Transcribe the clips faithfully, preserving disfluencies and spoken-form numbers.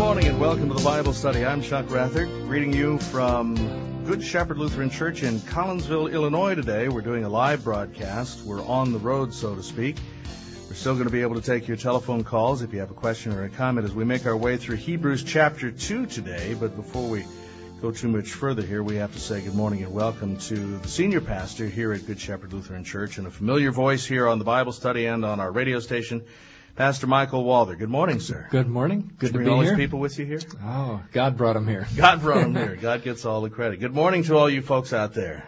morning and welcome to the Bible study. I'm Chuck Rathert, greeting you from Good Shepherd Lutheran Church in Collinsville, Illinois today. We're doing a live broadcast. We're on the road, so to speak. We're still going to be able to take your telephone calls if you have a question or a comment as we make our way through Hebrews chapter two today. But before we go too much further here, we have to say good morning and welcome to the senior pastor here at Good Shepherd Lutheran Church and a familiar voice here on the Bible study and on our radio station, Pastor Michael Walther. Good morning, sir. Good morning. Good to be all here. These people with you here? Oh, God brought them here. God brought them here. God gets all the credit. Good morning to all you folks out there.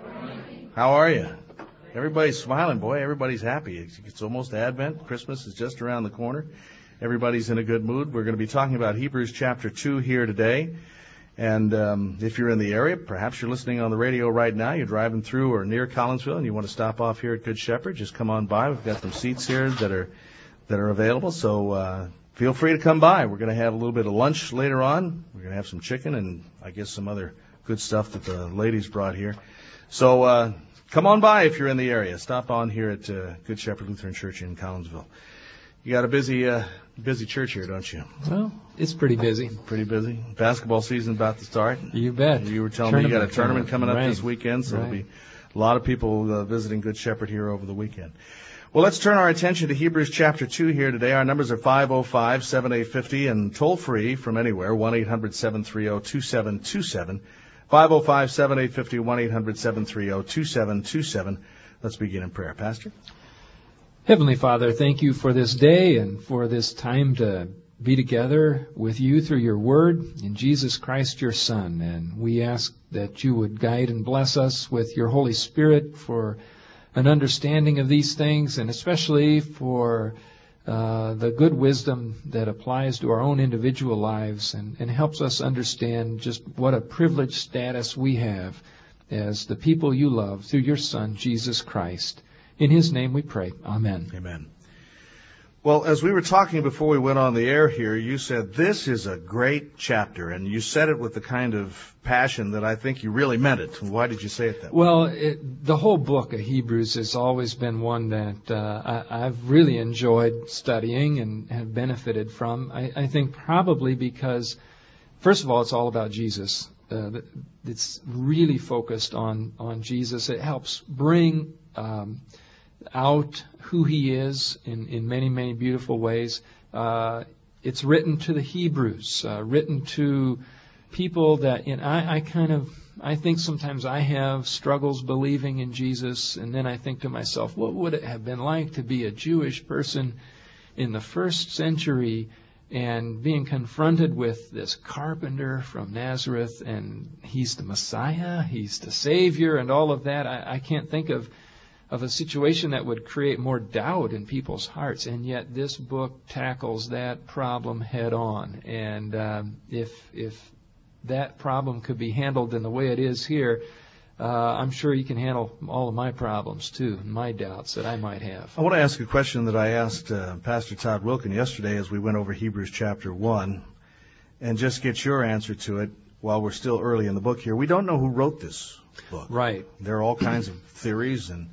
How are you? Everybody's smiling, boy. Everybody's happy. It's, it's almost Advent. Christmas is just around the corner. Everybody's in a good mood. We're going to be talking about Hebrews chapter two here today. And um, if you're in the area, perhaps you're listening on the radio right now, you're driving through or near Collinsville, and you want to stop off here at Good Shepherd, just come on by. We've got some seats here that are that are available, so uh, feel free to come by. We're going to have a little bit of lunch later on. We're going to have some chicken and I guess some other good stuff that the ladies brought here. So uh, come on by if you're in the area. Stop on here at uh, Good Shepherd Lutheran Church in Collinsville. You got a busy uh, busy church here, don't you? Well, it's pretty busy. Pretty busy. Basketball season about to start. You bet. You were telling tournament me you got a tournament coming up right. this weekend, so right. there'll be a lot of people uh, visiting Good Shepherd here over the weekend. Well, let's turn our attention to Hebrews chapter two here today. Our numbers are five oh five, seven eight five oh and toll free from anywhere, one eight hundred, seven three zero, two seven two seven. five oh five, seven eight five oh, one eight hundred, seven three zero, two seven two seven. Let's begin in prayer. Pastor? Heavenly Father, thank you for this day and for this time to be together with you through your word in Jesus Christ, your Son. And we ask that you would guide and bless us with your Holy Spirit for an understanding of these things, and especially for uh, the good wisdom that applies to our own individual lives and, and helps us understand just what a privileged status we have as the people you love through your Son, Jesus Christ. In his name we pray. Amen. Amen. Well, as we were talking before we went on the air here, you said this is a great chapter, and you said it with the kind of passion that I think you really meant it. Why did you say it that way? Well, it, the whole book of Hebrews has always been one that uh, I, I've really enjoyed studying and have benefited from. I, I think probably because, first of all, it's all about Jesus. Uh, it's really focused on, on Jesus. It helps bring um, out who he is in, in many, many beautiful ways. Uh, it's written to the Hebrews, uh, written to people that, and I, I kind of, I think sometimes I have struggles believing in Jesus, and then I think to myself, what would it have been like to be a Jewish person in the first century and being confronted with this carpenter from Nazareth, and he's the Messiah, he's the Savior, and all of that. I, I can't think of of a situation that would create more doubt in people's hearts, and yet this book tackles that problem head on. And um, if if that problem could be handled in the way it is here, uh, I'm sure you can handle all of my problems too, my doubts that I might have. I want to ask a question that I asked uh, Pastor Todd Wilkin yesterday as we went over Hebrews chapter one, and just get your answer to it while we're still early in the book here. We don't know who wrote this book. Right. There are all kinds of theories, and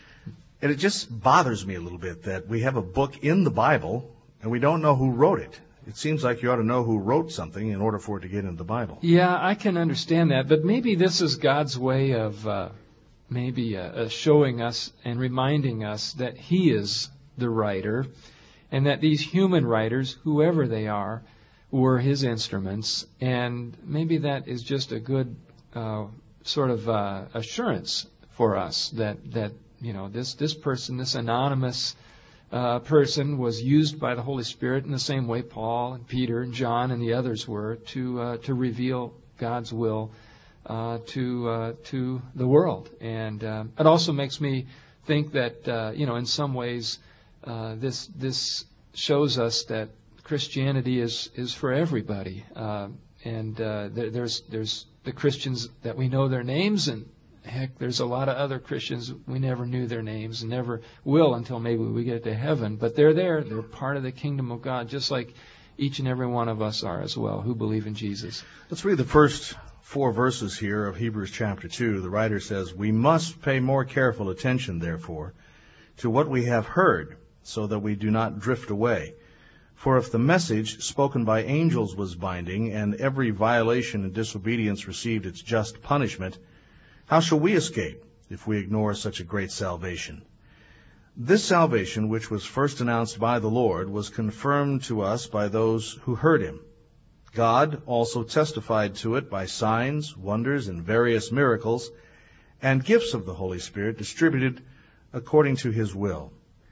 And it just bothers me a little bit that we have a book in the Bible and we don't know who wrote it. It seems like you ought to know who wrote something in order for it to get into the Bible. Yeah, I can understand that, but maybe this is God's way of uh, maybe uh, showing us and reminding us that he is the writer, and that these human writers, whoever they are, were his instruments, and maybe that is just a good uh, sort of uh, assurance for us that that You know, this, this person, this anonymous uh, person was used by the Holy Spirit in the same way Paul and Peter and John and the others were to uh, to reveal God's will uh, to uh, to the world. And um, it also makes me think that, uh, you know, in some ways uh, this this shows us that Christianity is, is for everybody. Uh, and uh, there, there's there's the Christians that we know their names, and heck, there's a lot of other Christians we never knew their names and never will until maybe we get to heaven. But they're there. They're part of the kingdom of God, just like each and every one of us are as well, who believe in Jesus. Let's read the first four verses here of Hebrews chapter two. The writer says, "We must pay more careful attention, therefore, to what we have heard, so that we do not drift away. For if the message spoken by angels was binding, and every violation and disobedience received its just punishment, how shall we escape if we ignore such a great salvation? This salvation, which was first announced by the Lord, was confirmed to us by those who heard him. God also testified to it by signs, wonders, and various miracles, and gifts of the Holy Spirit distributed according to his will.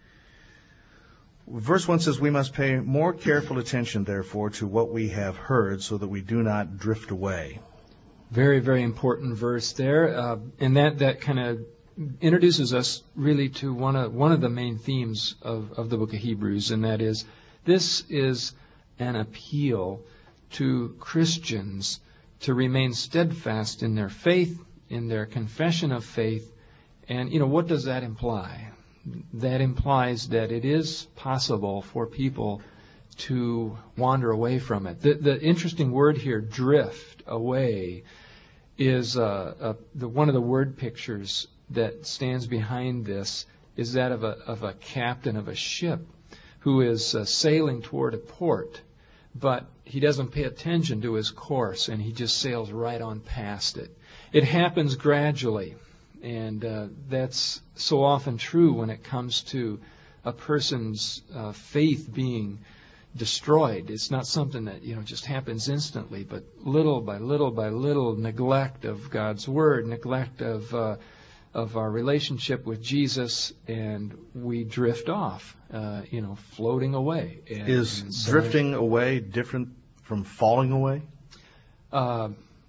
Verse one says, we must pay more careful attention, therefore, to what we have heard, so that we do not drift away. Very, very important verse there. Uh, and that, that kind of introduces us really to one of, one of the main themes of, of the book of Hebrews, and that is, this is an appeal to Christians to remain steadfast in their faith, in their confession of faith. And, you know, what does that imply? That implies that it is possible for people to wander away from it. The, the interesting word here, drift away, is uh, uh, the, one of the word pictures that stands behind this is that of a, of a captain of a ship who is uh, sailing toward a port, but he doesn't pay attention to his course, and he just sails right on past it. It happens gradually, and uh, that's so often true when it comes to a person's uh, faith being destroyed. It's not something that, you know, just happens instantly, but little by little by little, neglect of God's Word, neglect of uh, of our relationship with Jesus, and we drift off, uh, you know, floating away. And, Is and so drifting away different from falling away? Uh,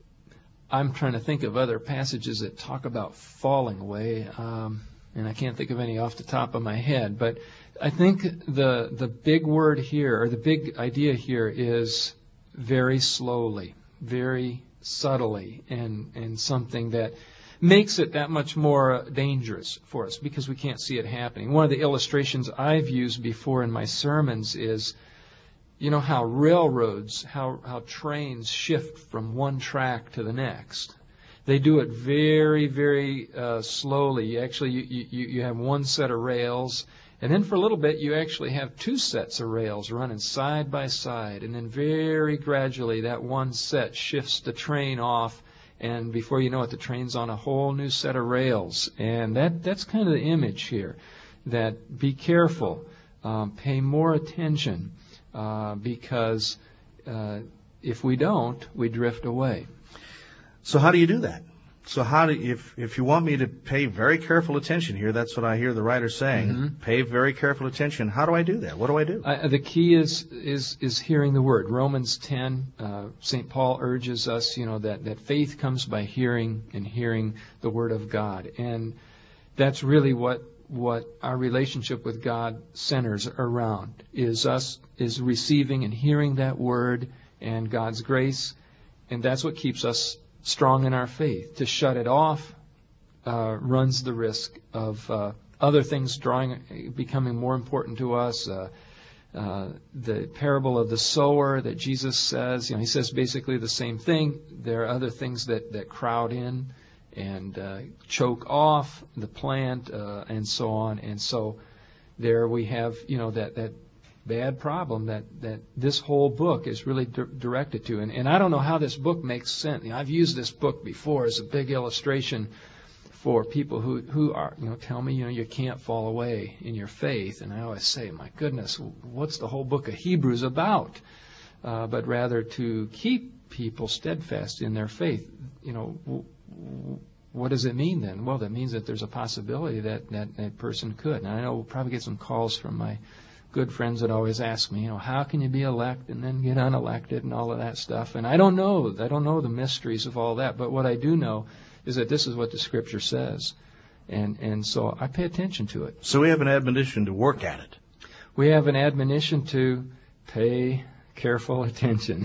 I'm trying to think of other passages that talk about falling away, um, and I can't think of any off the top of my head. But I think the the big word here, or the big idea here, is very slowly, very subtly, and, and something that makes it that much more dangerous for us because we can't see it happening. One of the illustrations I've used before in my sermons is, you know, how railroads, how, how trains shift from one track to the next. They do it very, very uh, slowly. Actually, you, you, you have one set of rails, and then for a little bit you actually have two sets of rails running side by side, and then very gradually that one set shifts the train off, and before you know it, the train's on a whole new set of rails. And that that's kind of the image here, that be careful, um, pay more attention, uh, because uh, if we don't, we drift away. So how do you do that? So how do if if you want me to pay very careful attention here, that's what I hear the writer saying. Mm-hmm. Pay very careful attention. How do I do that? What do I do? Uh, the key is is is hearing the word. Romans ten, uh, Saint Paul urges us, you know, that that faith comes by hearing, and hearing the word of God, and that's really what what our relationship with God centers around. Is us is receiving and hearing that word and God's grace, and that's what keeps us strong in our faith. To shut it off uh, runs the risk of uh, other things drawing, becoming more important to us. Uh, uh, the parable of the sower that Jesus says, you know, he says basically the same thing. There are other things that, that crowd in and uh, choke off the plant, uh, and so on. And so there we have, you know, that that. bad problem that, that this whole book is really di- directed to. And, and I don't know how this book makes sense. You know, I've used this book before as a big illustration for people who, who are, you know, tell me, you know, you can't fall away in your faith. And I always say, my goodness, what's the whole book of Hebrews about? Uh, but rather to keep people steadfast in their faith. You know, w- w- what does it mean then? Well, that means that there's a possibility that that, that person could. And I know we'll probably get some calls from my good friends that always ask me, you know, how can you be elect and then get unelected and all of that stuff? And I don't know. I don't know the mysteries of all that. But what I do know is that this is what the Scripture says. And and so I pay attention to it. So we have an admonition to work at it. We have an admonition to pay careful attention.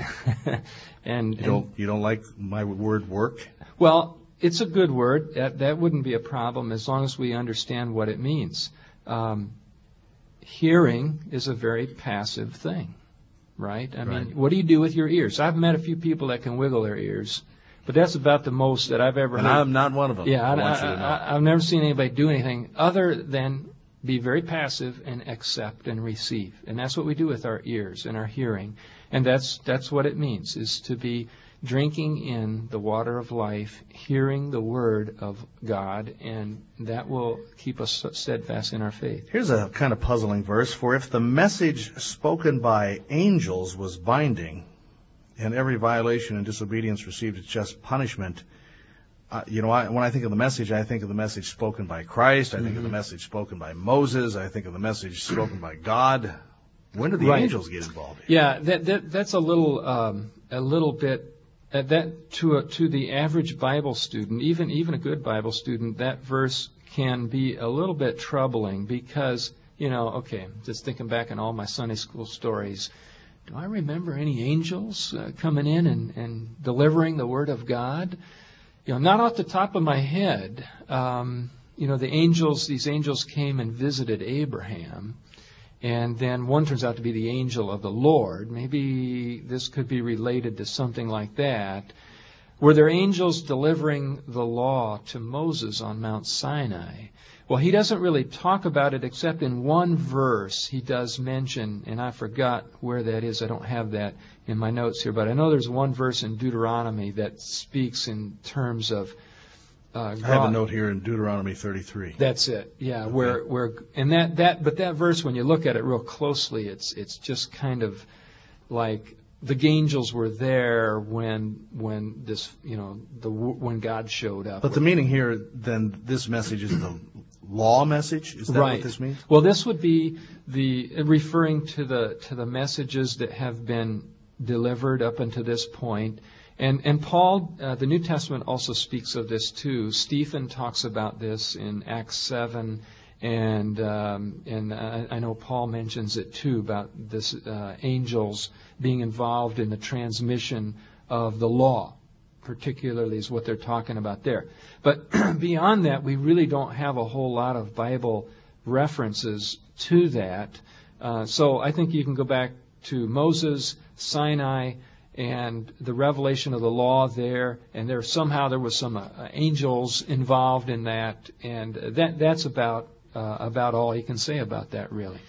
and You don't, and, you don't like my word work? Well, it's a good word. That, that wouldn't be a problem as long as we understand what it means. Um Hearing is a very passive thing, right? I right. mean, what do you do with your ears? I've met a few people that can wiggle their ears, but that's about the most that I've ever and heard. I'm not one of them. Yeah, I, I, want you I, to know. I, I've never seen anybody do anything other than be very passive and accept and receive. And that's what we do with our ears and our hearing. And that's that's what it means, is to be drinking in the water of life, hearing the word of God, and that will keep us steadfast in our faith. Here's a kind of puzzling verse. For if the message spoken by angels was binding, and every violation and disobedience received its just punishment, uh, you know, I, when I think of the message, I think of the message spoken by Christ. I think mm-hmm. of the message spoken by Moses. I think of the message spoken by God. When do the right. angels get involved? Yeah, that, that that's a little um, a little bit. Uh, that to a, to the average Bible student, even even a good Bible student, that verse can be a little bit troubling because, you know, okay, just thinking back on all my Sunday school stories, do I remember any angels uh, coming in and, and delivering the Word of God? You know, not off the top of my head. Um, you know, the angels, these angels came and visited Abraham. And then one turns out to be the angel of the Lord. Maybe this could be related to something like that. Were there angels delivering the law to Moses on Mount Sinai? Well, he doesn't really talk about it except in one verse he does mention, and I forgot where that is. I don't have that in my notes here, but I know there's one verse in Deuteronomy that speaks in terms of Uh, I have a note here in Deuteronomy thirty-three. That's it. Yeah, okay. where where and that, that but that verse, when you look at it real closely, it's it's just kind of like the angels were there when when this you know the when God showed up. But the meaning here, then, this message is the law message. Is that right. what this means? Well, this would be the referring to the to the messages that have been delivered up until this point. And and Paul, uh, the New Testament also speaks of this too. Stephen talks about this in Acts seven, and um, and uh, I know Paul mentions it too about this uh, angels being involved in the transmission of the law, particularly is what they're talking about there. But beyond that, we really don't have a whole lot of Bible references to that. Uh, so I think you can go back to Moses, Sinai, and the revelation of the law there, and there somehow there was some uh, angels involved in that, and that that's about uh, about all he can say about that, really.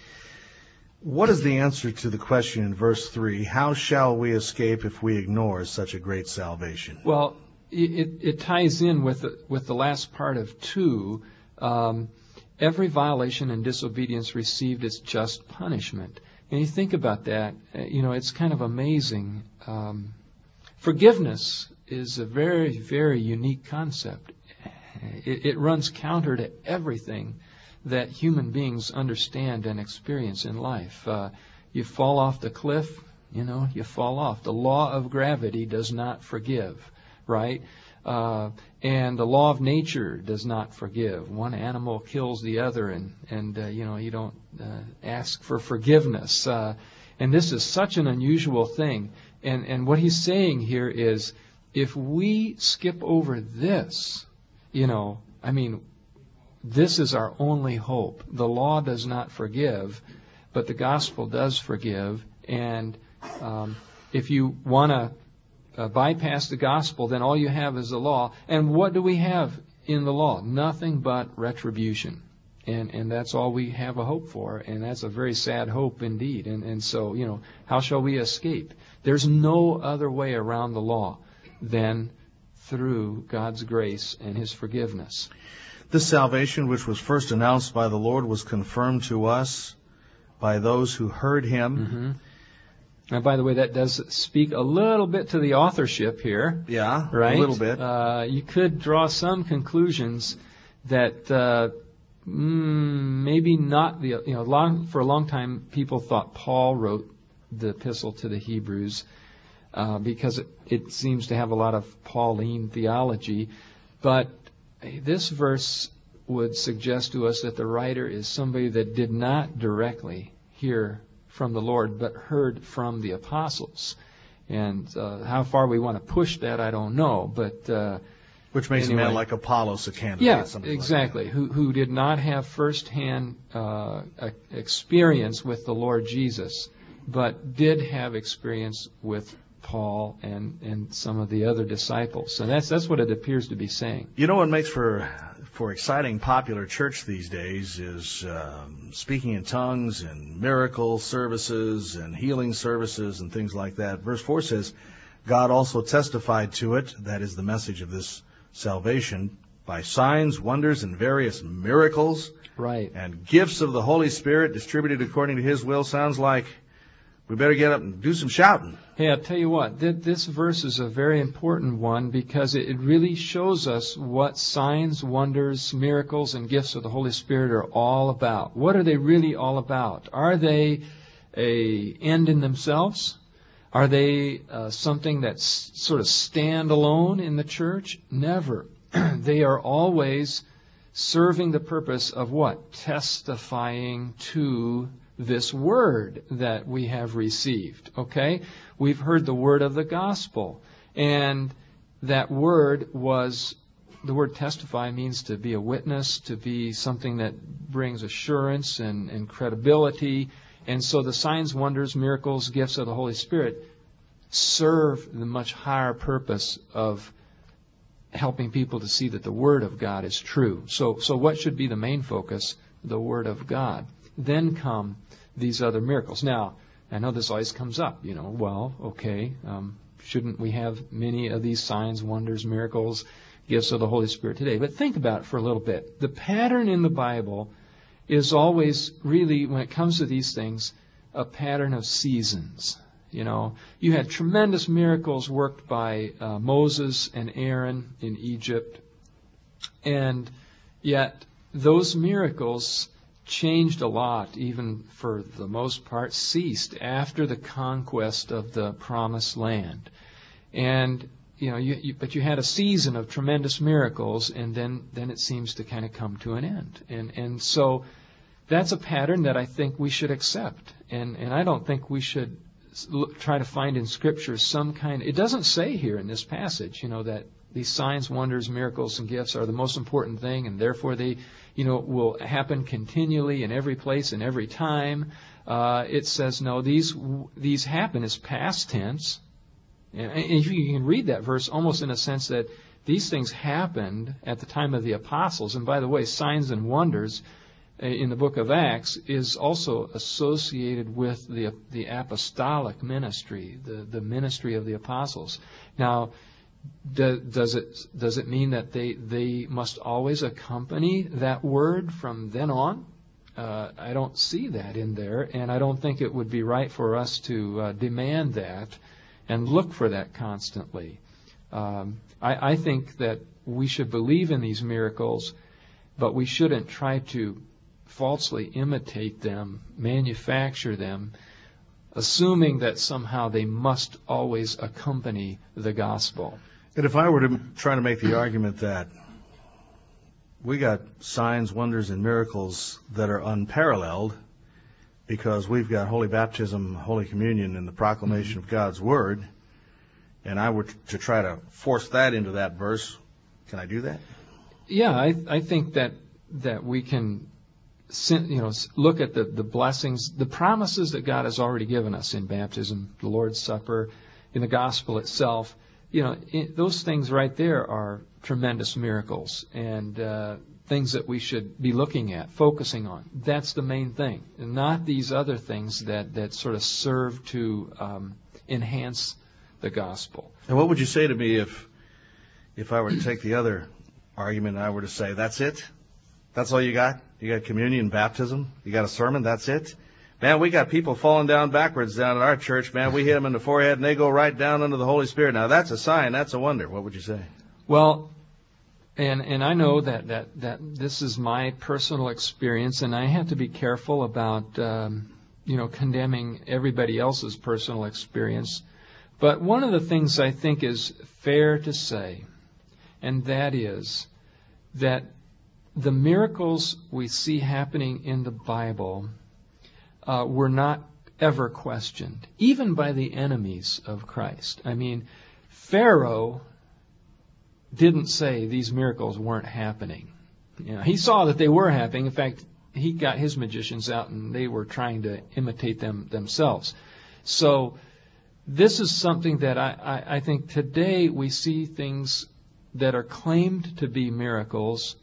What is the answer to the question in verse three? How shall we escape if we ignore such a great salvation? Well, it it ties in with the, with the last part of two. Um, every violation and disobedience received its just punishment. And you think about that, you know, it's kind of amazing. Um, forgiveness is a very, very unique concept. It, it runs counter to everything that human beings understand and experience in life. Uh, you fall off the cliff, you know, you fall off. The law of gravity does not forgive, right? Uh, and the law of nature does not forgive. One animal kills the other, and, and uh, you know, you don't uh, ask for forgiveness. Uh, and this is such an unusual thing. And, and what he's saying here is, if we skip over this, you know, I mean, this is our only hope. The law does not forgive, but the gospel does forgive. And um, if you want to Uh, bypass the gospel, then all you have is the law. And what do we have in the law? Nothing but retribution. And and that's all we have a hope for. And that's a very sad hope indeed. And and so, you know, how shall we escape? There's no other way around the law than through God's grace and His forgiveness. This salvation, which was first announced by the Lord, was confirmed to us by those who heard Him. Mm-hmm. Now, by the way, that does speak a little bit to the authorship here. Yeah, right? A little bit. Uh, you could draw some conclusions that uh, mm, maybe not the, you know, long, for a long time people thought Paul wrote the epistle to the Hebrews uh, because it, it seems to have a lot of Pauline theology. But this verse would suggest to us that the writer is somebody that did not directly hear from the Lord, but heard from the apostles. And uh, how far we want to push that, I don't know. But uh, which makes anyway. a man like Apollos a candidate. Yeah, like exactly. Who who did not have first-hand uh, experience with the Lord Jesus, but did have experience with Paul and, and some of the other disciples. So that's that's what it appears to be saying. You know what makes for for exciting popular church these days is um, speaking in tongues and miracle services and healing services and things like that. Verse four says, God also testified to it, that is the message of this salvation, by signs, wonders, and various miracles. Right. And gifts of the Holy Spirit distributed according to His will. Sounds like we better get up and do some shouting. Hey, I'll tell you what, th- this verse is a very important one because it, it really shows us what signs, wonders, miracles, and gifts of the Holy Spirit are all about. What are they really all about? Are they a end in themselves? Are they uh, something that's sort of stand alone in the church? Never. They are always serving the purpose of what? Testifying to this word that we have received. Okay? We've heard the word of the gospel. And that word was, the word testify means to be a witness, to be something that brings assurance and, and credibility. And so the signs, wonders, miracles, gifts of the Holy Spirit serve the much higher purpose of helping people to see that the Word of God is true. So, so what should be the main focus? The Word of God. Then come these other miracles. Now, I know this always comes up, you know, well, okay, um, shouldn't we have many of these signs, wonders, miracles, gifts of the Holy Spirit today? But think about it for a little bit. The pattern in the Bible is always really, when it comes to these things, a pattern of seasons. You know, you had tremendous miracles worked by uh, Moses and Aaron in Egypt, and yet those miracles changed a lot, even for the most part, ceased after the conquest of the Promised Land. And, you know, you, you, but you had a season of tremendous miracles, and then, then it seems to kind of come to an end. And, and so that's a pattern that I think we should accept. And, and I don't think we should try to find in Scripture some kind. It doesn't say here in this passage, you know, that these signs, wonders, miracles, and gifts are the most important thing, and therefore they, you know, will happen continually in every place and every time. Uh, it says no. These these happen as past tense, and, and you can read that verse almost in a sense that these things happened at the time of the apostles. And by the way, signs and wonders in the book of Acts is also associated with the the apostolic ministry, the, the ministry of the apostles. Now, do, does it does it mean that they, they must always accompany that word from then on? Uh, I don't see that in there, and I don't think it would be right for us to uh, demand that and look for that constantly. Um, I, I think that we should believe in these miracles, but we shouldn't try to falsely imitate them, manufacture them, assuming that somehow they must always accompany the gospel. And if I were to try to make the argument that we got signs, wonders, and miracles that are unparalleled because we've got Holy Baptism, Holy Communion, and the proclamation mm-hmm. of God's Word, and I were to try to force that into that verse, can I do that? Yeah, I, I think that that we can, you know, look at the, the blessings, the promises that God has already given us in baptism, the Lord's Supper, in the gospel itself. You know, it, those things right there are tremendous miracles and uh, things that we should be looking at, focusing on. That's the main thing, and not these other things that, that sort of serve to um, enhance the gospel. And what would you say to me if if I were to take the other argument and I were to say, that's it? That's all you got? You got communion, baptism, you got a sermon, that's it? Man, we got people falling down backwards down at our church. Man, we hit them in the forehead and they go right down under the Holy Spirit. Now, that's a sign. That's a wonder. What would you say? Well, and and I know that, that, that this is my personal experience, and I have to be careful about, um, you know, condemning everybody else's personal experience. But one of the things I think is fair to say, and that is that the miracles we see happening in the Bible uh, were not ever questioned, even by the enemies of Christ. I mean, Pharaoh didn't say these miracles weren't happening. You know, he saw that they were happening. In fact, he got his magicians out and they were trying to imitate them themselves. So this is something that I, I, I think today we see things that are claimed to be miracles,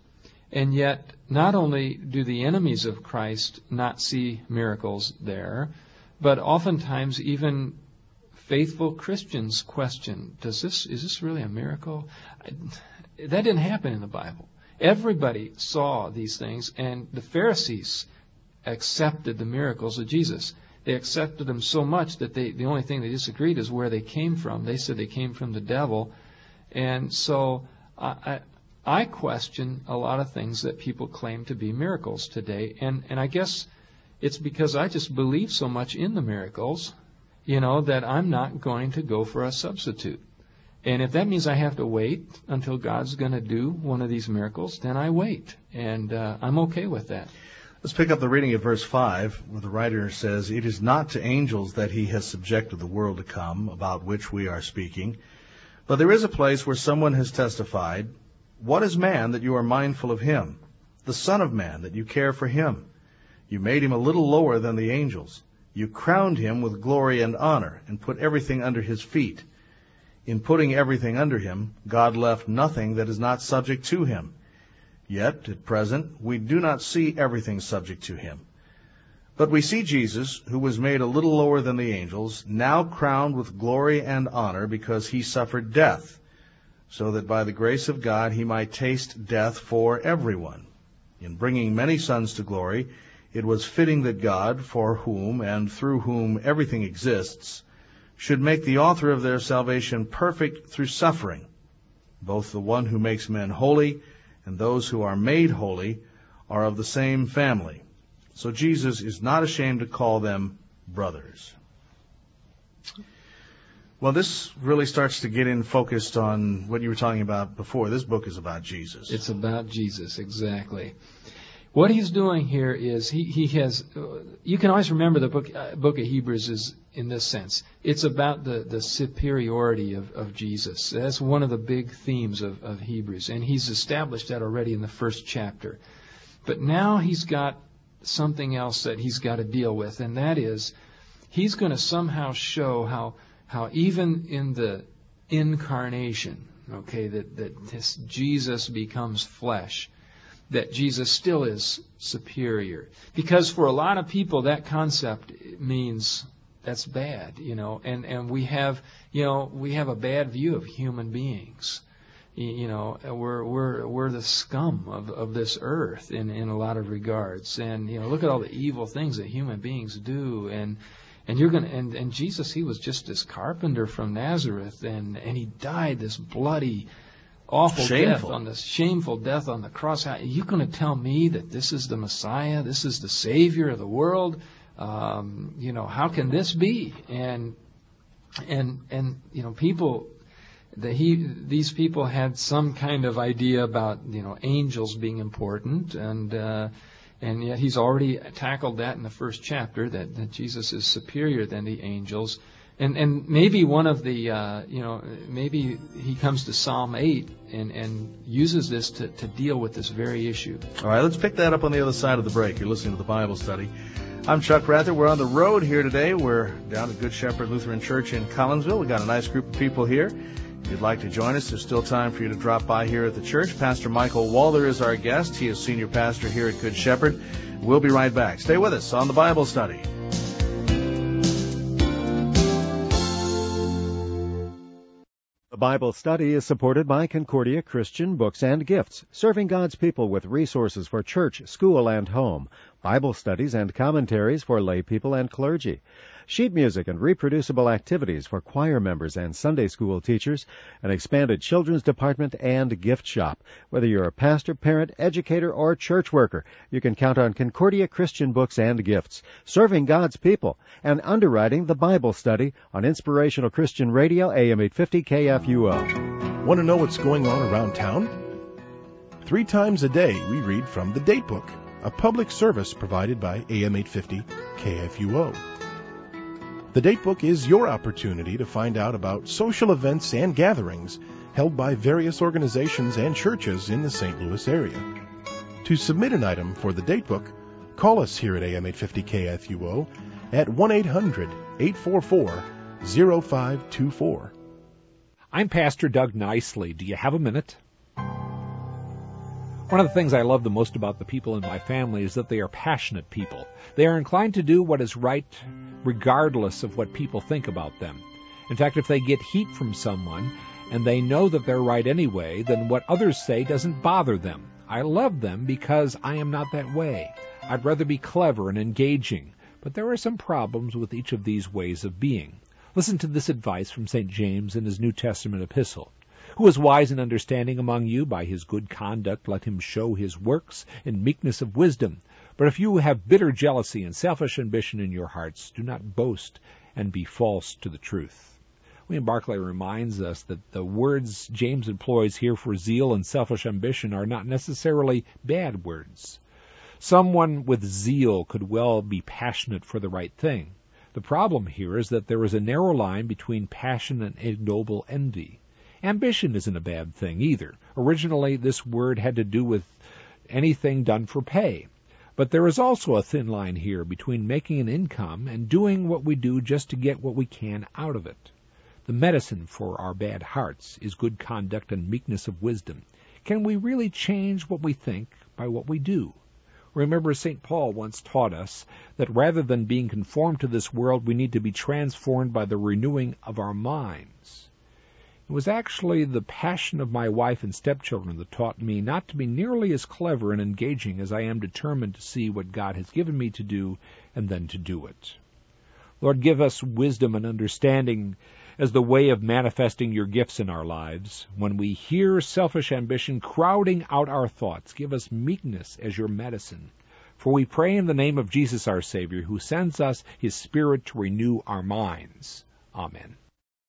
And yet, not only do the enemies of Christ not see miracles there, but oftentimes even faithful Christians question, does this, is this really a miracle? That didn't happen in the Bible. Everybody saw these things, and the Pharisees accepted the miracles of Jesus. They accepted them so much that they, the only thing they disagreed is where they came from. They said they came from the devil. And so I, I, I question a lot of things that people claim to be miracles today. And, and I guess it's because I just believe so much in the miracles, you know, that I'm not going to go for a substitute. And if that means I have to wait until God's going to do one of these miracles, then I wait. And uh, I'm okay with that. Let's pick up the reading of verse five, where the writer says, "It is not to angels that he has subjected the world to come, about which we are speaking. But there is a place where someone has testified, 'What is man that you are mindful of him? The Son of Man that you care for him? You made him a little lower than the angels. You crowned him with glory and honor, and put everything under his feet. In putting everything under him, God left nothing that is not subject to him. Yet, at present, we do not see everything subject to him. But we see Jesus, who was made a little lower than the angels, now crowned with glory and honor because he suffered death, so that by the grace of God he might taste death for everyone. In bringing many sons to glory, it was fitting that God, for whom and through whom everything exists, should make the author of their salvation perfect through suffering. Both the one who makes men holy and those who are made holy are of the same family. So Jesus is not ashamed to call them brothers." Well, this really starts to get in focused on what you were talking about before. This book is about Jesus. It's about Jesus, exactly. What he's doing here is he, he has, uh, you can always remember the book, uh, book of Hebrews is in this sense. It's about the, the superiority of, of Jesus. That's one of the big themes of, of Hebrews. And he's established that already in the first chapter. But now he's got something else that he's got to deal with, and that is he's going to somehow show how, how even in the incarnation, okay, that, that this Jesus becomes flesh, that Jesus still is superior. Because for a lot of people, that concept means that's bad, you know, and, and we have, you know, we have a bad view of human beings. You know, we're, we're, we're the scum of, of this earth in, in a lot of regards. And, you know, look at all the evil things that human beings do. And, and you're going to, and, and Jesus, he was just this carpenter from Nazareth, and, and he died this bloody, awful shameful. death on this shameful death on the cross. Are you going to tell me that this is the Messiah? This is the Savior of the world? Um, you know, how can this be? And and and you know, people, the, he these people had some kind of idea about, you know, angels being important, and uh, and yet he's already tackled that in the first chapter, that, that Jesus is superior than the angels. And and maybe one of the, uh, you know, maybe he comes to Psalm eight and, and uses this to, to deal with this very issue. All right, let's pick that up on the other side of the break. You're listening to the Bible Study. I'm Chuck Rather. We're on the road here today. We're down at Good Shepherd Lutheran Church in Collinsville. We've got a nice group of people here. If you'd like to join us, there's still time for you to drop by here at the church. Pastor Michael Walder is our guest. He is senior pastor here at Good Shepherd. We'll be right back. Stay with us on the Bible Study. The Bible Study is supported by Concordia Christian Books and Gifts, serving God's people with resources for church, school, and home, Bible studies and commentaries for lay people and clergy, sheet music and reproducible activities for choir members and Sunday school teachers, an expanded children's department and gift shop. Whether you're a pastor, parent, educator, or church worker, you can count on Concordia Christian Books and Gifts, serving God's people, and underwriting the Bible Study on Inspirational Christian Radio, A M eight fifty K F U O. Want to know what's going on around town? Three times a day we read from the Date Book, a public service provided by A M eight fifty K F U O. The Date Book is your opportunity to find out about social events and gatherings held by various organizations and churches in the Saint Louis area. To submit an item for the Date Book, call us here at A M eight fifty K F U O at one eight hundred eight four four zero five two four. I'm Pastor Doug Nicely. Do you have a minute? One of the things I love the most about the people in my family is that they are passionate people. They are inclined to do what is right regardless of what people think about them. In fact, if they get heat from someone and they know that they're right anyway, then what others say doesn't bother them. I love them because I am not that way. I'd rather be clever and engaging, but there are some problems with each of these ways of being. Listen to this advice from Saint James in his New Testament epistle. Who is wise and understanding among you? By his good conduct let him show his works in meekness of wisdom. But if you have bitter jealousy and selfish ambition in your hearts, do not boast and be false to the truth. William Barclay reminds us that the words James employs here for zeal and selfish ambition are not necessarily bad words. Someone with zeal could well be passionate for the right thing. The problem here is that there is a narrow line between passion and ignoble envy. Ambition isn't a bad thing either. Originally, this word had to do with anything done for pay. But there is also a thin line here between making an income and doing what we do just to get what we can out of it. The medicine for our bad hearts is good conduct and meekness of wisdom. Can we really change what we think by what we do? Remember, Saint Paul once taught us that rather than being conformed to this world, we need to be transformed by the renewing of our minds. It was actually the passion of my wife and stepchildren that taught me not to be nearly as clever and engaging as I am determined to see what God has given me to do and then to do it. Lord, give us wisdom and understanding as the way of manifesting your gifts in our lives. When we hear selfish ambition crowding out our thoughts, give us meekness as your medicine. For we pray in the name of Jesus our Savior, who sends us his Spirit to renew our minds. Amen.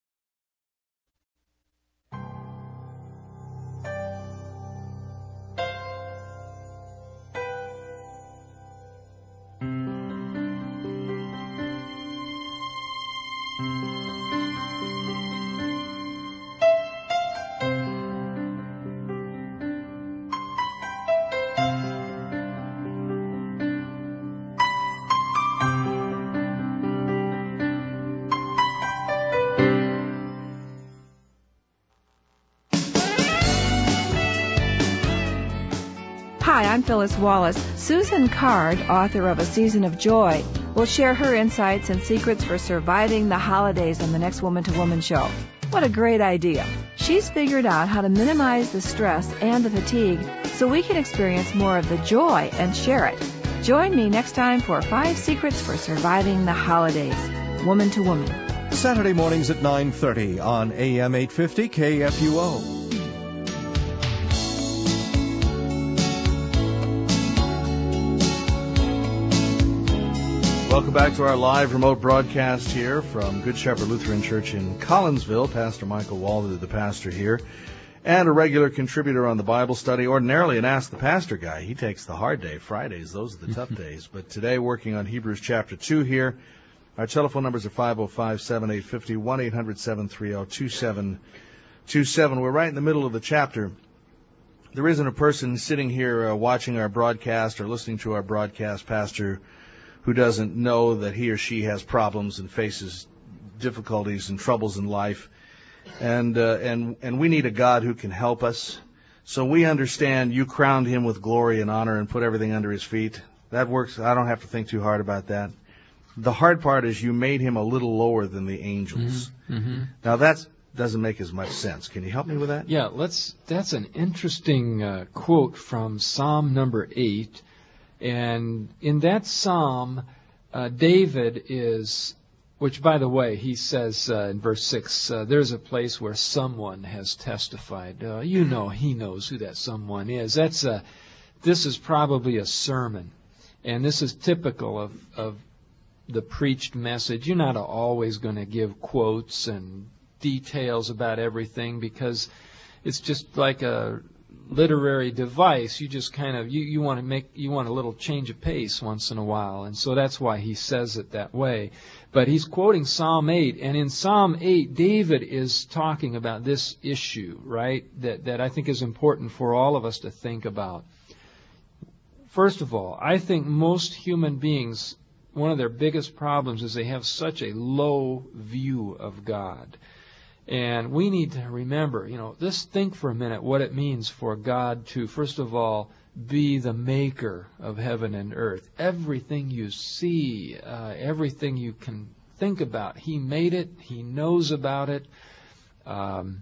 Hi, I'm Phyllis Wallace. Susan Card, author of A Season of Joy, will share her insights and secrets for surviving the holidays on the next Woman to Woman show. What a great idea. She's figured out how to minimize the stress and the fatigue so we can experience more of the joy and share it. Join me next time for Five Secrets for Surviving the Holidays. Woman to Woman. Saturday mornings at nine thirty on A M eight fifty K F U O. Welcome back to our live remote broadcast here from Good Shepherd Lutheran Church in Collinsville. Pastor Michael Walden, the pastor here, and a regular contributor on the Bible study. Ordinarily an Ask the Pastor guy. He takes the hard day. Fridays, those are the tough days. But today, working on Hebrews chapter two here. Our telephone numbers are five oh five, seven eight five oh, one eight hundred, seven three oh, two seven two seven. We're right in the middle of the chapter. There isn't a person sitting here uh, watching our broadcast or listening to our broadcast, Pastor, who doesn't know that he or she has problems and faces difficulties and troubles in life. And uh, and and we need a God who can help us. So we understand you crowned him with glory and honor and put everything under his feet. That works. I don't have to think too hard about that. The hard part is you made him a little lower than the angels. Mm-hmm. Mm-hmm. Now that doesn't make as much sense. Can you help me with that? Yeah, let's. That's an interesting uh, quote from Psalm number eight. And in that psalm, uh, David is, which, by the way, he says uh, in verse six, uh, there's a place where someone has testified. Uh, you know, he knows who that someone is. That's a, this is probably a sermon. And this is typical of, of the preached message. You're not always going to give quotes and details about everything because it's just like a literary device. You just kind of you, you want to make you want a little change of pace once in a while, and so that's why he says it that way. But he's quoting Psalm eight, and in Psalm eight, David is talking about this issue, right? That that I think is important for all of us to think about. First of all, I think most human beings, one of their biggest problems is they have such a low view of God. And we need to remember, you know, just think for a minute what it means for God to, first of all, be the maker of heaven and earth. Everything you see, uh, everything you can think about, He made it. He knows about it. Um,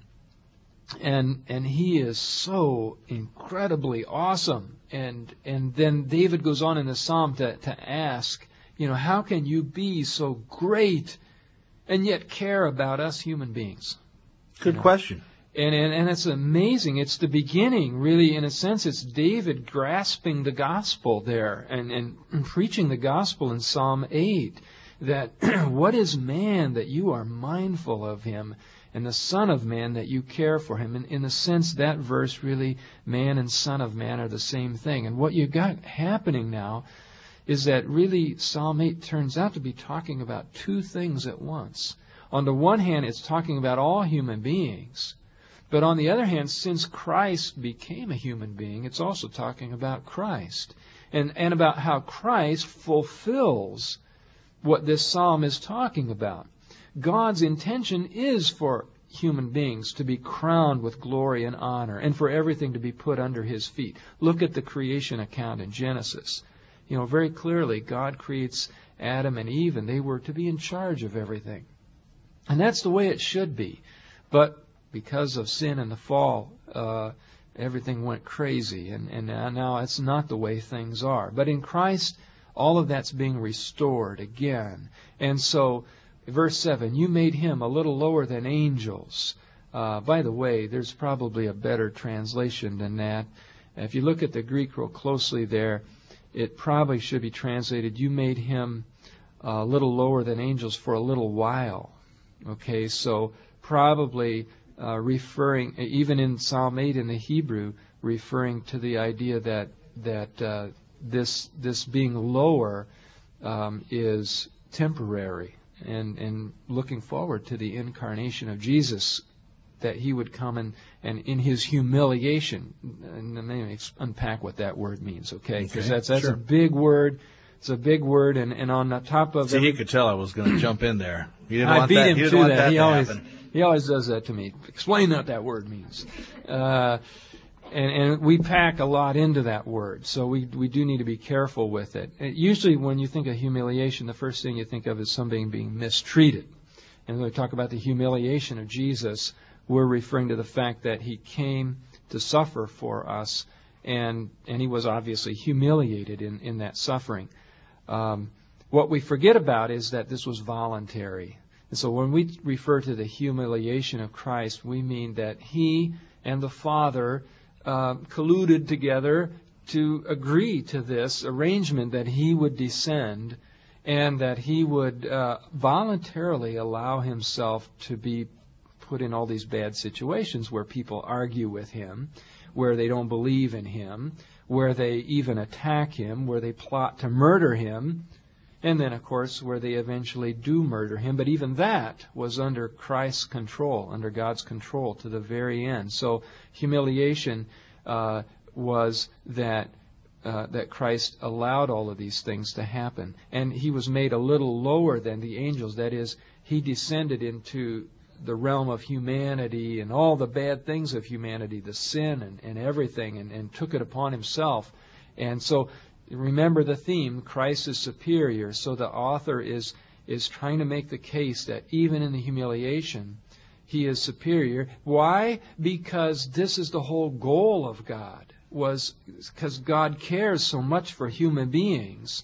and and He is so incredibly awesome. And and then David goes on in the Psalm to, to ask, you know, how can you be so great and yet care about us human beings? Good you know? question. And, and and it's amazing. It's the beginning, really, in a sense. It's David grasping the gospel there and, and preaching the gospel in Psalm eight. That what is man that you are mindful of him, and the Son of Man that you care for him. And in a sense, that verse really, man and Son of Man are the same thing. And what you got happening now is that really Psalm eight turns out to be talking about two things at once. On the one hand, it's talking about all human beings. But on the other hand, since Christ became a human being, it's also talking about Christ. And, and about how Christ fulfills what this psalm is talking about. God's intention is for human beings to be crowned with glory and honor, and for everything to be put under His feet. Look at the creation account in Genesis. You know, very clearly, God creates Adam and Eve, and they were to be in charge of everything. And that's the way it should be. But because of sin and the fall, uh, everything went crazy, and, and now it's not the way things are. But in Christ, all of that's being restored again. And so, verse seven, you made Him a little lower than angels. Uh, by the way, there's probably a better translation than that. If you look at the Greek real closely there, it probably should be translated, you made Him a little lower than angels for a little while. Okay, so probably uh, referring, even in Psalm eight in the Hebrew, referring to the idea that that uh, this this being lower um, is temporary, and, and looking forward to the incarnation of Jesus, that He would come and, and in His humiliation, and let me unpack what that word means, okay? Because okay, that's that's sure. a big word. It's a big word, and, and on the top of See, it... he could tell I was going to jump in there. He didn't I want beat that. him He didn't to want that. that he to always, happen. He always does that to me. Explain what that word means. Uh, and, and we pack a lot into that word, so we we do need to be careful with it. And usually when you think of humiliation, the first thing you think of is somebody being mistreated. And when we talk about the humiliation of Jesus, we're referring to the fact that He came to suffer for us, and, and He was obviously humiliated in, in that suffering. Um, what we forget about is that this was voluntary. And so when we refer to the humiliation of Christ, we mean that He and the Father uh, colluded together to agree to this arrangement that He would descend and that He would uh, voluntarily allow Himself to be put in all these bad situations where people argue with Him, where they don't believe in Him, where they even attack Him, where they plot to murder Him, and then, of course, where they eventually do murder Him. But even that was under Christ's control, under God's control to the very end. So humiliation uh, was that uh, that Christ allowed all of these things to happen. And He was made a little lower than the angels. That is, He descended into the realm of humanity and all the bad things of humanity, the sin and, and everything, and, and took it upon Himself. And so remember the theme, Christ is superior. So the author is is trying to make the case that even in the humiliation, He is superior. Why? Because this is the whole goal of God, was because God cares so much for human beings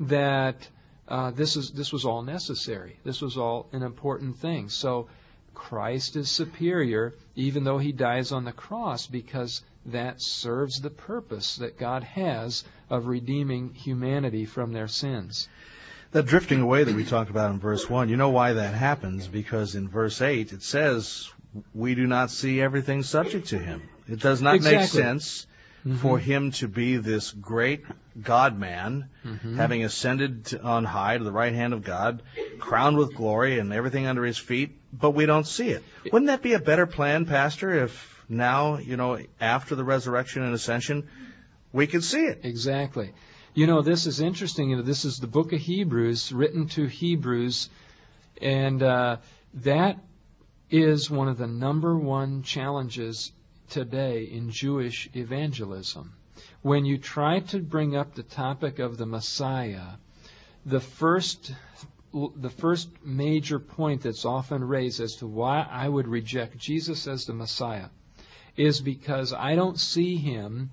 that uh, this is this was all necessary. This was all an important thing. So Christ is superior, even though He dies on the cross, because that serves the purpose that God has of redeeming humanity from their sins. That drifting away that we talked about in verse one, you know why that happens? Because in verse eight it says, we do not see everything subject to Him. It does not Exactly. make sense mm-hmm. for Him to be this great God-man, mm-hmm. having ascended to, on high to the right hand of God, crowned with glory and everything under His feet, but we don't see it. Wouldn't that be a better plan, Pastor, if now, you know, after the resurrection and ascension, we could see it? Exactly. You know, this is interesting. You know, this is the book of Hebrews, written to Hebrews, and uh, that is one of the number one challenges today in Jewish evangelism. When you try to bring up the topic of the Messiah, the first the first major point that's often raised as to why I would reject Jesus as the Messiah is because I don't see him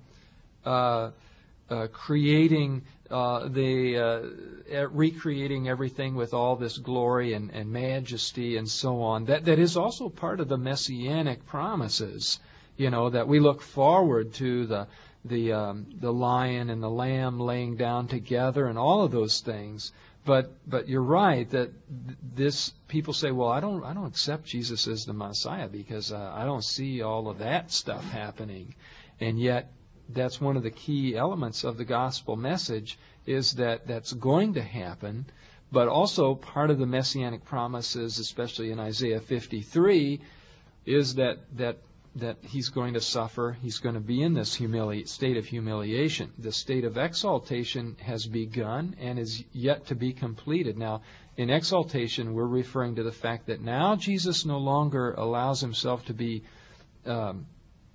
uh, uh, creating uh, the uh, recreating everything with all this glory and, and majesty and so on. That that is also part of the messianic promises. You know, that we look forward to the the um, the lion and the lamb laying down together and all of those things. But but you're right that this people say, well, I don't I don't accept Jesus as the Messiah because uh, I don't see all of that stuff happening, and yet that's one of the key elements of the gospel message is that that's going to happen. But also part of the messianic promises, especially in Isaiah fifty-three, is that that. that he's going to suffer, he's going to be in this humili- state of humiliation. The state of exaltation has begun and is yet to be completed. Now, in exaltation, we're referring to the fact that now Jesus no longer allows himself to be um,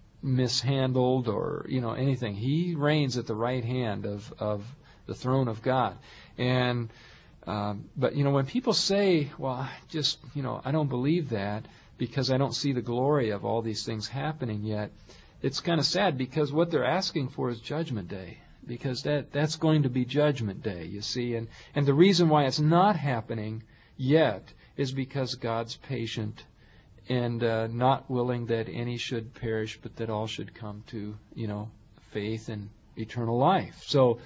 mishandled or, you know, anything. He reigns at the right hand of, of the throne of God. And, um, but, you know, when people say, well, I just, you know, I don't believe that, because I don't see the glory of all these things happening yet, it's kind of sad because what they're asking for is Judgment Day, because that that's going to be Judgment Day, you see. And, and the reason why it's not happening yet is because God's patient and uh, not willing that any should perish, but that all should come to, you know, faith and eternal life. So,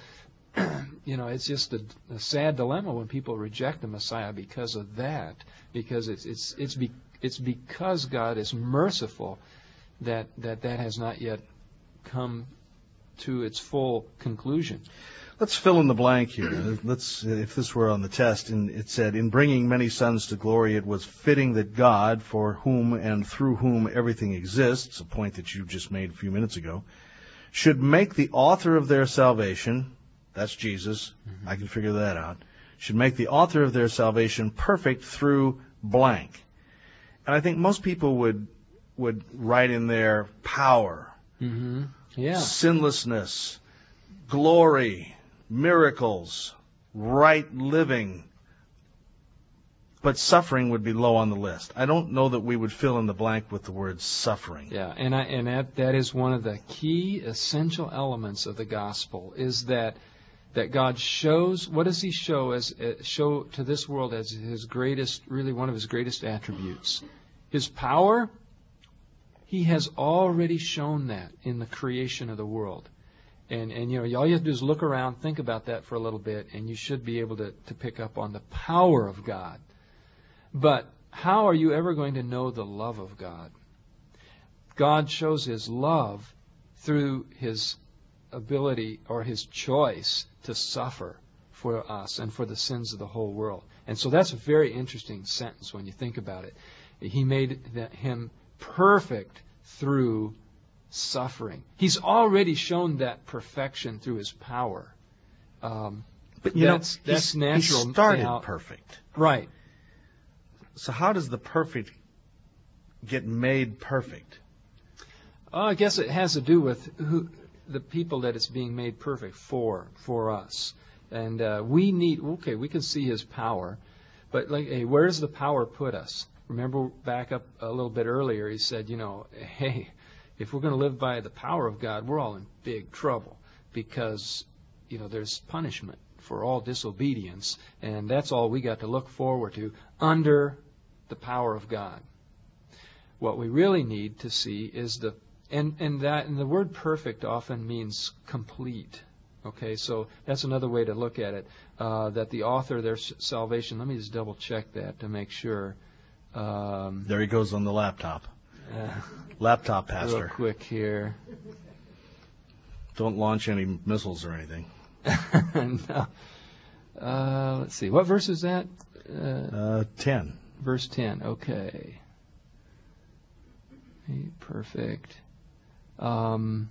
you know, it's just a, a sad dilemma when people reject the Messiah because of that, because it's it's it's be, it's because God is merciful that that that has not yet come to its full conclusion. Let's fill in the blank here. Let's, if this were on the test, and it said, in bringing many sons to glory, it was fitting that God, for whom and through whom everything exists, a point that you just made a few minutes ago, should make the author of their salvation, that's Jesus, mm-hmm. I can figure that out, should make the author of their salvation perfect through blank. And I think most people would would write in there power, mm-hmm. yeah. sinlessness, glory, miracles, right living. But suffering would be low on the list. I don't know that we would fill in the blank with the word suffering. Yeah, and I, and that that is one of the key essential elements of the gospel, is that that God shows, what does he show as uh, show to this world as his greatest, really one of his greatest attributes? His power. He has already shown that in the creation of the world. And, and you know, all you have to do is look around, think about that for a little bit, and you should be able to, to pick up on the power of God. But how are you ever going to know the love of God? God shows his love through his ability or his choice to suffer for us and for the sins of the whole world. And so that's a very interesting sentence when you think about it. He made that him perfect through suffering. He's already shown that perfection through his power. Um, but you that's, know, that's natural. He started now, perfect. Right. So how does the perfect get made perfect? Oh, I guess it has to do with who, the people that it's being made perfect for, for us. And uh, we need, okay, we can see his power, but like, hey, where does the power put us? Remember back up a little bit earlier, he said, you know, hey, if we're going to live by the power of God, we're all in big trouble because, you know, there's punishment for all disobedience, and that's all we got to look forward to under the power of God. What we really need to see is the, and, and that, and the word perfect often means complete. Okay, so that's another way to look at it, uh, that the author of their salvation, let me just double check that to make sure. Um, there he goes on the laptop. Uh, laptop pastor. Real quick here. Don't launch any missiles or anything. No. Uh, let's see. What verse is that? Uh, uh, ten. Verse ten. Okay. Perfect. Um,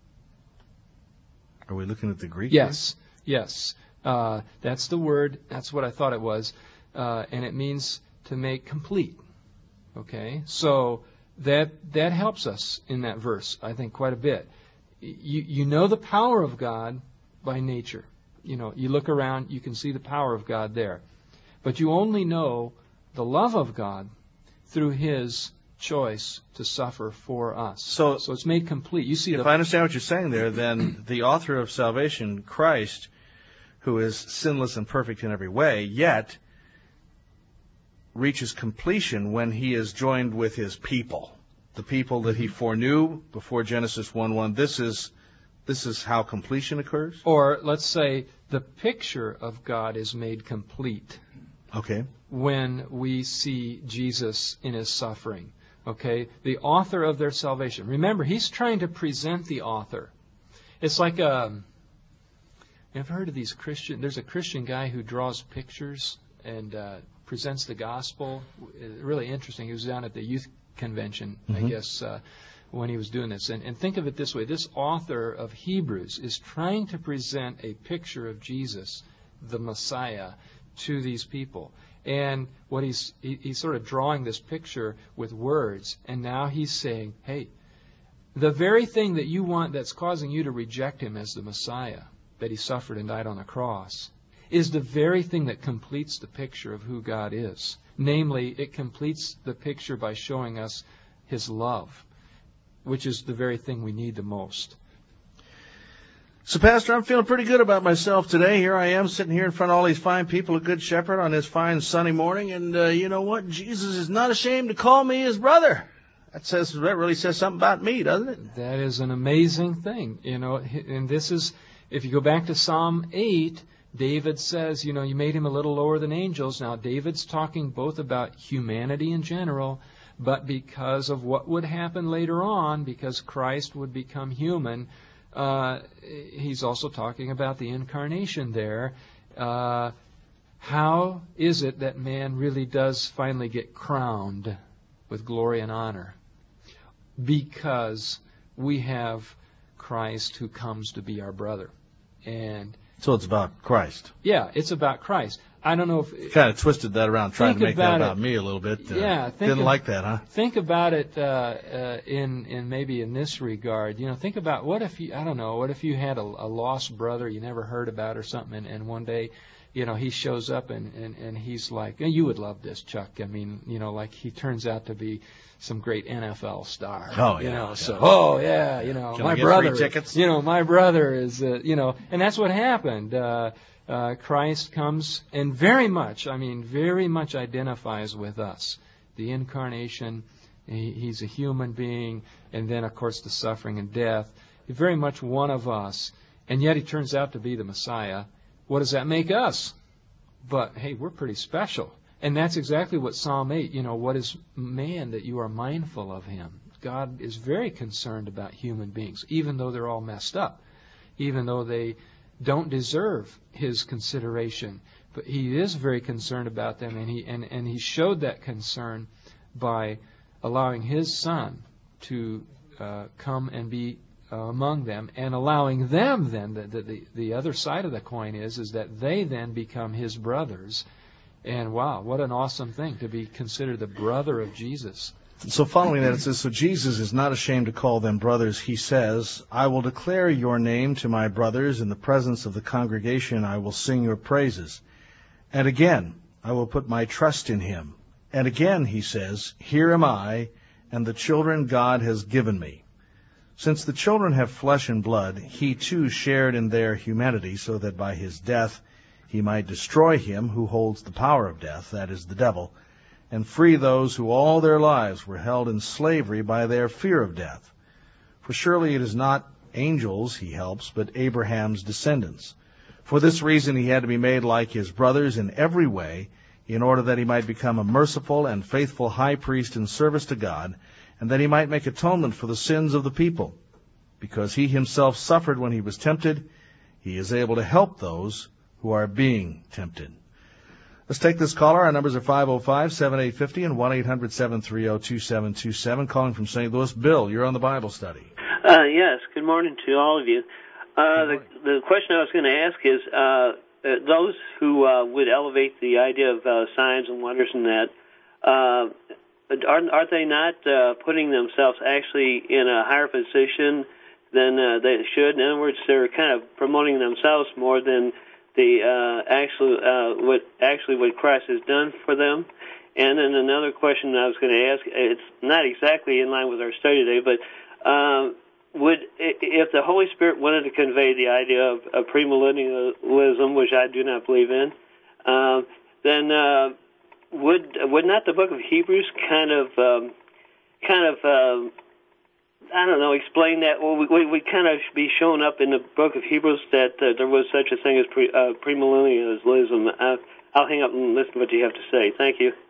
Are we looking at the Greek? Yes. Here? Yes. Uh, that's the word. That's what I thought it was. Uh, and it means to make complete. Okay, so that that helps us in that verse, I think, quite a bit. You you know the power of God by nature. You know, you look around, you can see the power of God there. But you only know the love of God through His choice to suffer for us. So, so it's made complete. You see, if the, I understand what you're saying there, then the author of salvation, Christ, who is sinless and perfect in every way, yet reaches completion when He is joined with His people, the people that He foreknew before Genesis one one. This is this is how completion occurs? Or let's say the picture of God is made complete. Okay. When we see Jesus in His suffering. Okay? The author of their salvation. Remember, He's trying to present the author. It's like a... I've heard of these Christian... There's a Christian guy who draws pictures and uh, presents the gospel. Really interesting. He was down at the youth convention, mm-hmm. I guess, uh, when he was doing this. And, and think of it this way. This author of Hebrews is trying to present a picture of Jesus, the Messiah, to these people. And what he's he, he's sort of drawing this picture with words, and now he's saying, hey, the very thing that you want that's causing you to reject Him as the Messiah, that He suffered and died on the cross, is the very thing that completes the picture of who God is. Namely, it completes the picture by showing us His love, which is the very thing we need the most. So, Pastor, I'm feeling pretty good about myself today. Here I am sitting here in front of all these fine people at Good Shepherd on this fine sunny morning. And uh, you know what? Jesus is not ashamed to call me His brother. That says that really says something about me, doesn't it? That is an amazing thing. You know, and this is, if you go back to Psalm eight, David says, you know, you made Him a little lower than angels. Now, David's talking both about humanity in general, but because of what would happen later on, because Christ would become human, Uh, he's also talking about the incarnation there. Uh, how is it that man really does finally get crowned with glory and honor? Because we have Christ who comes to be our brother. And so it's about Christ. Yeah, it's about Christ. I don't know if... You kind of twisted that around, trying to make that about it. me a little bit. Uh, yeah. Think didn't of, like that, huh? Think about it uh, uh, in in maybe in this regard. You know, think about what if you, I don't know, what if you had a, a lost brother you never heard about or something, and, and one day, you know, he shows up and, and, and he's like, you would love this, Chuck. I mean, you know, like he turns out to be some great N F L star. Oh, yeah. You know, yeah. so, oh, yeah, you know, Can my I get brother, free tickets? you know, my brother is, uh, you know, and that's what happened. Uh, Uh, Christ comes and very much, I mean, very much identifies with us. The incarnation, he, He's a human being, and then, of course, the suffering and death. He's very much one of us, and yet He turns out to be the Messiah. What does that make us? But, hey, we're pretty special. And that's exactly what Psalm eight, you know, what is man that you are mindful of him? God is very concerned about human beings, even though they're all messed up, even though they don't deserve His consideration, but He is very concerned about them, and he and, and he showed that concern by allowing His Son to uh, come and be uh, among them, and allowing them then, the, the the other side of the coin is is that they then become His brothers, and wow, what an awesome thing to be considered the brother of Jesus. So following that, it says, so Jesus is not ashamed to call them brothers. He says, I will declare your name to my brothers. In the presence of the congregation, I will sing your praises. And again, I will put my trust in Him. And again, He says, here am I, and the children God has given me. Since the children have flesh and blood, He too shared in their humanity, so that by His death He might destroy him who holds the power of death, that is, the devil, and free those who all their lives were held in slavery by their fear of death. For surely it is not angels He helps, but Abraham's descendants. For this reason He had to be made like His brothers in every way, in order that He might become a merciful and faithful high priest in service to God, and that He might make atonement for the sins of the people. Because He Himself suffered when He was tempted, He is able to help those who are being tempted. Let's take this caller. Our numbers are five oh five, seven eight five oh and one eight hundred, seven three oh, two seven two seven. Calling from Saint Louis. Bill, you're on the Bible study. Uh, yes. Good morning to all of you. Uh, the, the question I was going to ask is, uh, uh, those who uh, would elevate the idea of uh, signs and wonders and that, uh, aren't, aren't they not uh, putting themselves actually in a higher position than uh, they should? In other words, they're kind of promoting themselves more than the uh, actual uh, what actually what Christ has done for them. And then another question I was going to ask, it's not exactly in line with our study today, but um, would if the Holy Spirit wanted to convey the idea of, of premillennialism, which I do not believe in, uh, then uh, would would not the book of Hebrews kind of um, kind of uh, I don't know explain that? Well, we would kind of be shown up in the book of Hebrews that uh, there was such a thing as pre, uh, premillennialism. Uh, I'll hang up and listen to what you have to say. Thank you.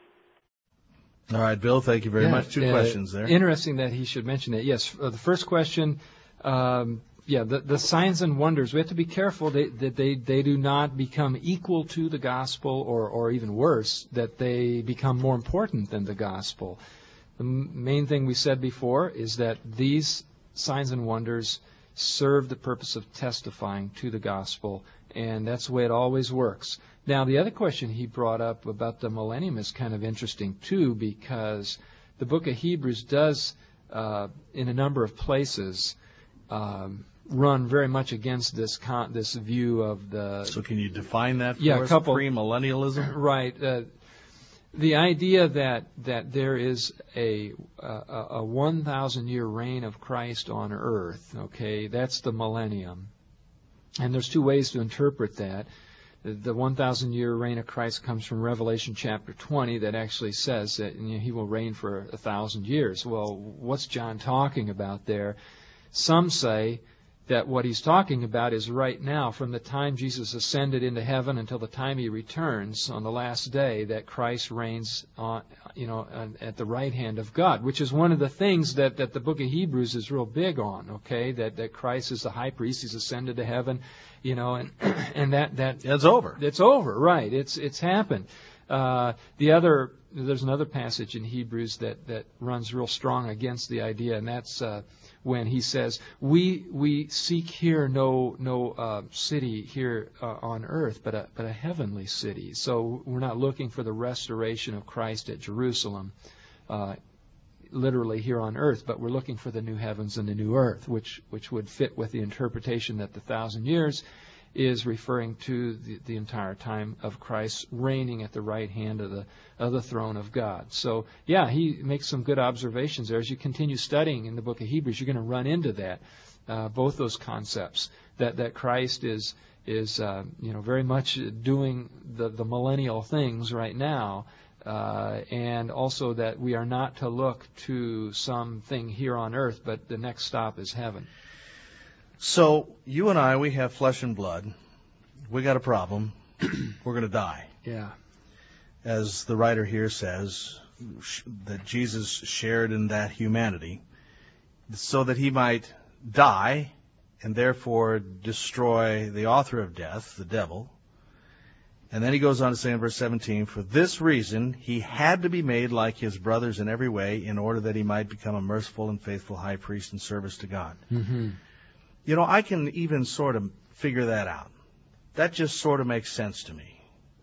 All right, Bill, thank you very yeah, much. Two uh, questions there. Interesting that he should mention that. Yes, uh, the first question, um, yeah, the, the signs and wonders, we have to be careful that they, they, they do not become equal to the gospel or, or even worse, that they become more important than the gospel. The m- main thing we said before is that these signs and wonders serve the purpose of testifying to the gospel, and that's the way it always works. Now, the other question he brought up about the millennium is kind of interesting, too, because the book of Hebrews does, uh, in a number of places, um, run very much against this con- this view of the... So can you define that for yeah, us, a couple, premillennialism? Right. Uh, the idea that, that there is a, a, a one thousand year reign of Christ on earth, okay, that's the millennium. And there's two ways to interpret that. The one thousand year reign of Christ comes from Revelation chapter twenty that actually says that you know, he will reign for a thousand years. Well, what's John talking about there? Some say that what he's talking about is right now, from the time Jesus ascended into heaven until the time he returns on the last day, that Christ reigns on, you know, at the right hand of God, which is one of the things that, that the book of Hebrews is real big on, okay, that, that Christ is the high priest, he's ascended to heaven, you know, and and that... that it's over. It's over, right. It's it's happened. Uh, the other, there's another passage in Hebrews that, that runs real strong against the idea, and that's... Uh, when he says, we we seek here no no uh, city here uh, on earth, but a, but a heavenly city. So we're not looking for the restoration of Christ at Jerusalem, uh, literally here on earth, but we're looking for the new heavens and the new earth, which which would fit with the interpretation that the thousand years is referring to the, the entire time of Christ reigning at the right hand of the of the throne of God. So, yeah, he makes some good observations there. As you continue studying in the book of Hebrews, you're going to run into that, uh, both those concepts, that, that Christ is is uh, you know very much doing the, the millennial things right now, uh, and also that we are not to look to something here on earth, but the next stop is heaven. So, you and I, we have flesh and blood. We got a problem. We're going to die. Yeah. As the writer here says, sh- that Jesus shared in that humanity so that he might die and therefore destroy the author of death, the devil. And then he goes on to say in verse seventeen, for this reason he had to be made like his brothers in every way in order that he might become a merciful and faithful high priest in service to God. Mm-hmm. You know, I can even sort of figure that out. That just sort of makes sense to me.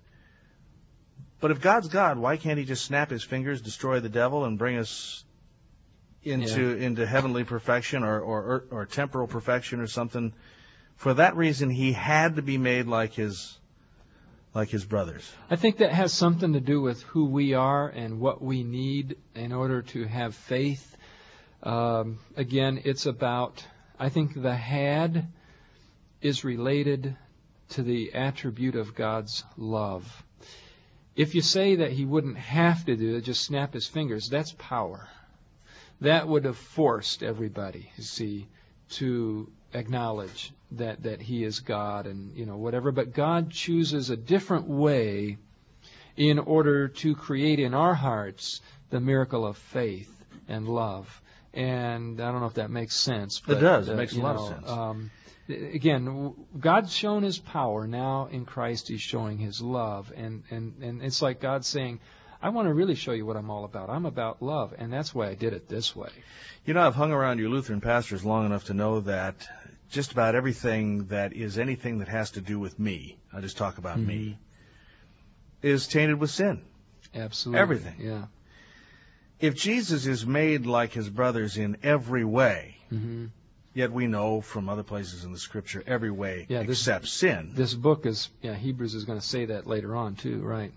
But if God's God, why can't he just snap his fingers, destroy the devil, and bring us into yeah. into heavenly perfection or, or, or temporal perfection or something? For that reason, he had to be made like his like his brothers. I think that has something to do with who we are and what we need in order to have faith. Um, again, it's about... I think the had is related to the attribute of God's love. If you say that he wouldn't have to do it, just snap his fingers, that's power. That would have forced everybody, you see, to acknowledge that, that he is God and, you know, whatever. But God chooses a different way in order to create in our hearts the miracle of faith and love. And I don't know if that makes sense. But, it does. It uh, makes a lot know, of sense. Um, again, God's shown his power. Now in Christ he's showing his love. And, and, and it's like God saying, I want to really show you what I'm all about. I'm about love. And that's why I did it this way. You know, I've hung around you Lutheran pastors long enough to know that just about everything that is anything that has to do with me, I just talk about mm-hmm. me, is tainted with sin. Absolutely. Everything. Yeah. if Jesus is made like his brothers in every way, Mm-hmm. yet we know from other places in the Scripture every way Yeah, this- except sin, This book is, yeah, Hebrews is going to say that later on too, right?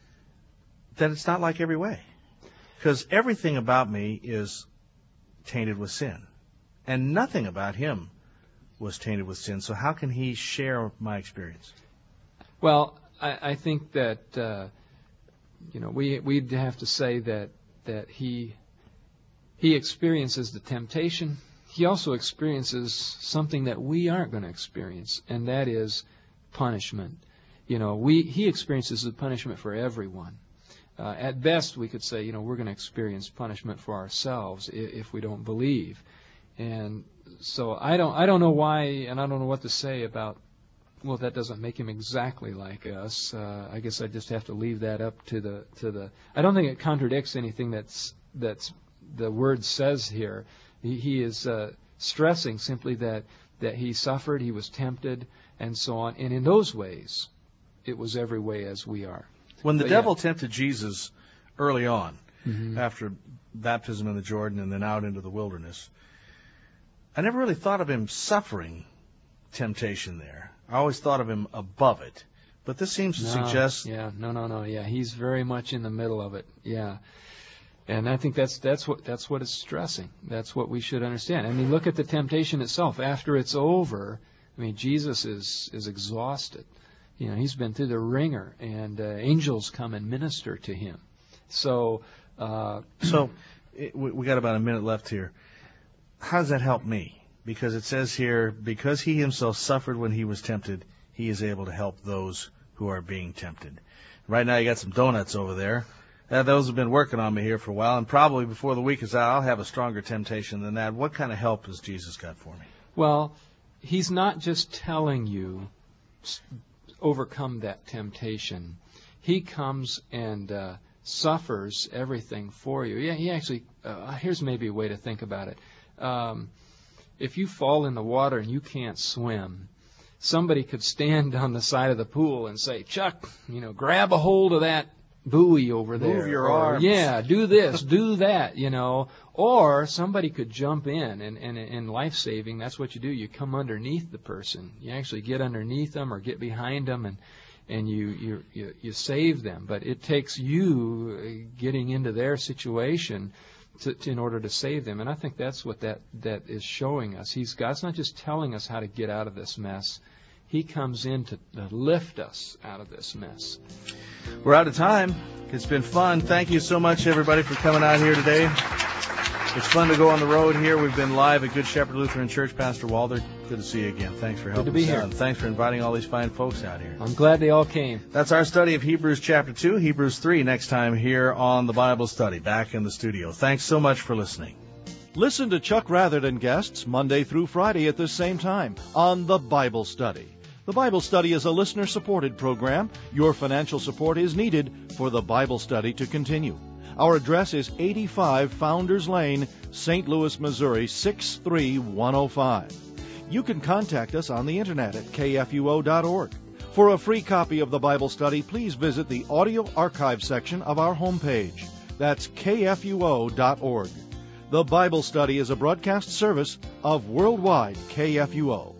then it's not like every way. Because everything about me is tainted with sin. And nothing about him was tainted with sin. So how can he share my experience? Well, I, I think that uh, you know we we'd have to say that that he he experiences the temptation. He also experiences something that we aren't going to experience, and that is punishment. You know, we he experiences the punishment for everyone. Uh, at best, we could say, you know, we're going to experience punishment for ourselves if, if we don't believe. And so I don't I don't know why, and I don't know what to say about. Well, that doesn't make him exactly like us. Uh, I guess I just have to leave that up to the to the. I don't think it contradicts anything that's that's the word says here. He, he is uh, stressing simply that that he suffered, he was tempted, and so on. And in those ways, it was every way as we are. When the But, devil yeah. tempted Jesus early on, Mhm. after baptism in the Jordan and then out into the wilderness, I never really thought of him suffering temptation there. I always thought of him above it. But this seems to No, suggest Yeah, no, no, no. Yeah, he's very much in the middle of it. Yeah, and I think that's that's what that's what is stressing. That's what we should understand. I mean, look at the temptation itself. After it's over, I mean, Jesus is is exhausted. You know, he's been through the ringer, and uh, angels come and minister to him. So, uh, So it, we we got about a minute left here. How does that help me? Because it says here, because he himself suffered when he was tempted, he is able to help those who are being tempted. Right now you got some donuts over there. Uh, those have been working on me here for a while, and probably before the week is out, I'll have a stronger temptation than that. What kind of help has Jesus got for me? well, he's not just telling you s- overcome that temptation. He comes and uh, suffers everything for you. Yeah, he actually. Uh, here's maybe a way to think about it. Um, if you fall in the water and you can't swim, somebody could stand on the side of the pool and say, "Chuck, you know, grab a hold of that buoy over there. Move your or, arms. Yeah, do this, do that, you know." Or somebody could jump in, and, and in life-saving, that's what you do. You come underneath the person. You actually get underneath them or get behind them, and and you you you, you save them. But it takes you getting into their situation To, to, in order to save them. And I think that's what that, that is showing us. He's God's not just telling us how to get out of this mess. He comes in to, to lift us out of this mess. We're out of time. It's been fun. Thank you so much, everybody, for coming out here today. It's fun to go on the road here. We've been live at Good Shepherd Lutheran Church. Pastor Walder, good to see you again. Thanks for helping to be us here. out. And thanks for inviting all these fine folks out here. I'm glad they all came. That's our study of Hebrews chapter two, Hebrews three next time here on the Bible Study, back in the studio. Thanks so much for listening. Listen to Chuck Rather and guests Monday through Friday at this same time on The Bible Study. The Bible Study is a listener-supported program. Your financial support is needed for the Bible Study to continue. Our address is eighty-five Founders Lane, Saint Louis, Missouri, six three one oh five. You can contact us on the internet at K F U O dot org. For a free copy of the Bible Study, please visit the audio archive section of our homepage. That's K F U O dot org. The Bible Study is a broadcast service of Worldwide K F U O.